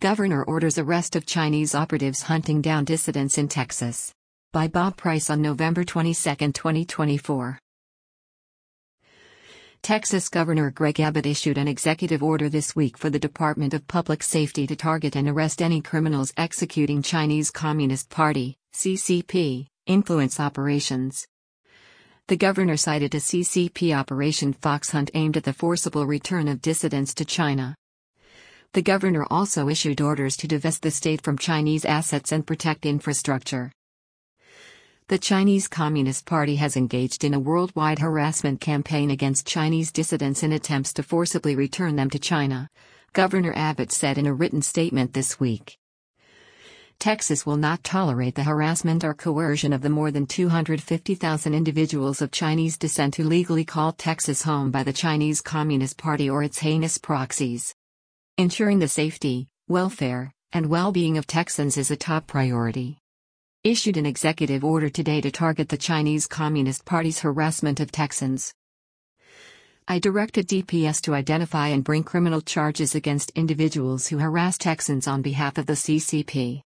Governor orders arrest of Chinese operatives hunting down dissidents in Texas. By Bob Price on November 22, 2024. Texas Governor Greg Abbott issued an executive order this week for the Department of Public Safety to target and arrest any criminals executing Chinese Communist Party (CCP) influence operations. The governor cited a CCP Operation Fox Hunt aimed at the forcible return of dissidents to China. The governor also issued orders to divest the state from Chinese assets and protect infrastructure. The Chinese Communist Party has engaged in a worldwide harassment campaign against Chinese dissidents in attempts to forcibly return them to China, Governor Abbott said in a written statement this week. Texas will not tolerate the harassment or coercion of the more than 250,000 individuals of Chinese descent who legally call Texas home by the Chinese Communist Party or its heinous proxies. Ensuring the safety, welfare, and well-being of Texans is a top priority. Issued an executive order today to target the Chinese Communist Party's harassment of Texans. I directed DPS to identify and bring criminal charges against individuals who harass Texans on behalf of the CCP.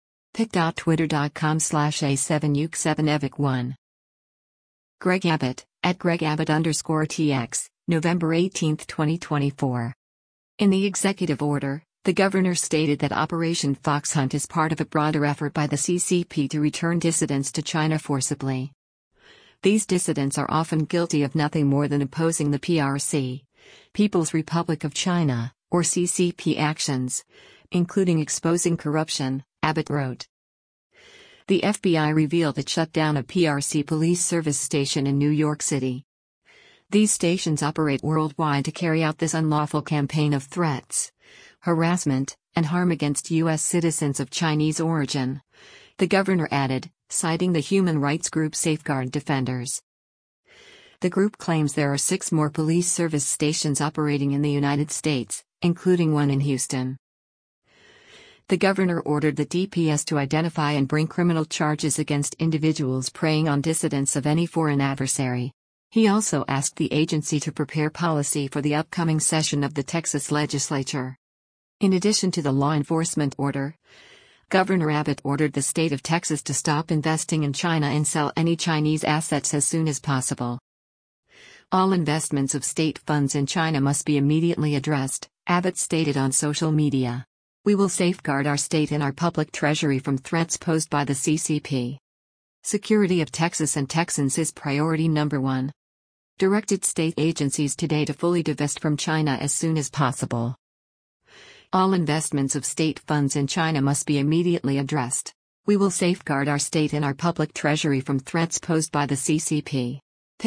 pic.twitter.com/a7uk7evic1. Greg Abbott, @GregAbbott_TX, November 18, 2024. In the executive order, the governor stated that Operation Fox Hunt is part of a broader effort by the CCP to return dissidents to China forcibly. These dissidents are often guilty of nothing more than opposing the PRC, People's Republic of China, or CCP actions, including exposing corruption, Abbott wrote. The FBI revealed it shut down a PRC police service station in New York City. These stations operate worldwide to carry out this unlawful campaign of threats, harassment, and harm against U.S. citizens of Chinese origin, the governor added, citing the human rights group Safeguard Defenders. The group claims there are 6 more police service stations operating in the United States, including one in Houston. The governor ordered the DPS to identify and bring criminal charges against individuals preying on dissidents of any foreign adversary. He also asked the agency to prepare policy for the upcoming session of the Texas legislature. In addition to the law enforcement order, Governor Abbott ordered the state of Texas to stop investing in China and sell any Chinese assets as soon as possible. All investments of state funds in China must be immediately addressed, Abbott stated on social media. We will safeguard our state and our public treasury from threats posed by the CCP. Security of Texas and Texans is priority number 1. Directed state agencies today to fully divest from China as soon as possible. All investments of state funds in China must be immediately addressed. We will safeguard our state and our public treasury from threats posed by the CCP.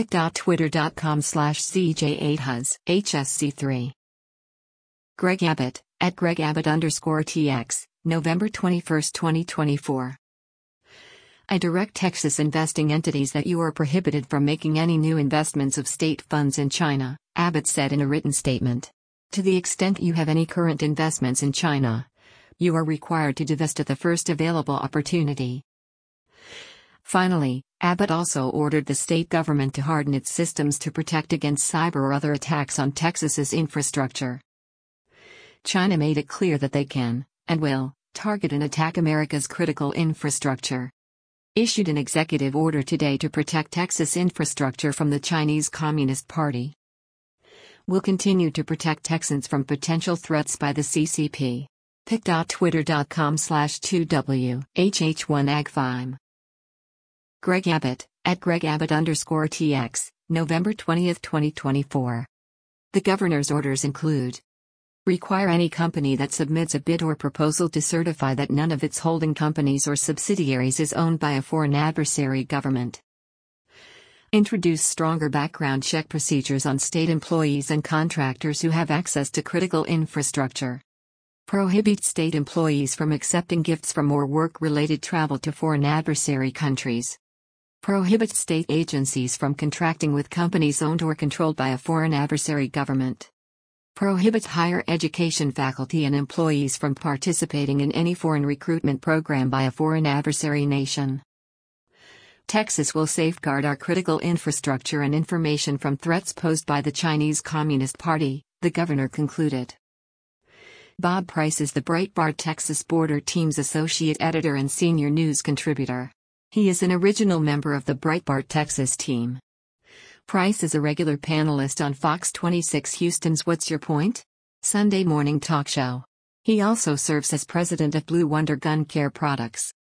pic.twitter.com/CJ8Huz, HSC3. Greg Abbott, @GregAbbott_TX, November 21, 2024. I direct Texas investing entities that you are prohibited from making any new investments of state funds in China, Abbott said in a written statement. To the extent you have any current investments in China, you are required to divest at the first available opportunity. Finally, Abbott also ordered the state government to harden its systems to protect against cyber or other attacks on Texas's infrastructure. China made it clear that they can, and will, target and attack America's critical infrastructure. Issued an executive order today to protect Texas infrastructure from the Chinese Communist Party. Will continue to protect Texans from potential threats by the CCP. pic.twitter.com/2WHH1AG5. Greg Abbott, @GregAbbott_TX, November 20, 2024. The governor's orders include: require any company that submits a bid or proposal to certify that none of its holding companies or subsidiaries is owned by a foreign adversary government. Introduce stronger background check procedures on state employees and contractors who have access to critical infrastructure. Prohibit state employees from accepting gifts from or work-related travel to foreign adversary countries. Prohibit state agencies from contracting with companies owned or controlled by a foreign adversary government. Prohibits higher education faculty and employees from participating in any foreign recruitment program by a foreign adversary nation. Texas will safeguard our critical infrastructure and information from threats posed by the Chinese Communist Party, the governor concluded. Bob Price is the Breitbart Texas Border Team's associate editor and senior news contributor. He is an original member of the Breitbart Texas team. Price is a regular panelist on Fox 26 Houston's What's Your Point? Sunday morning talk show. He also serves as president of Blue Wonder Gun Care Products.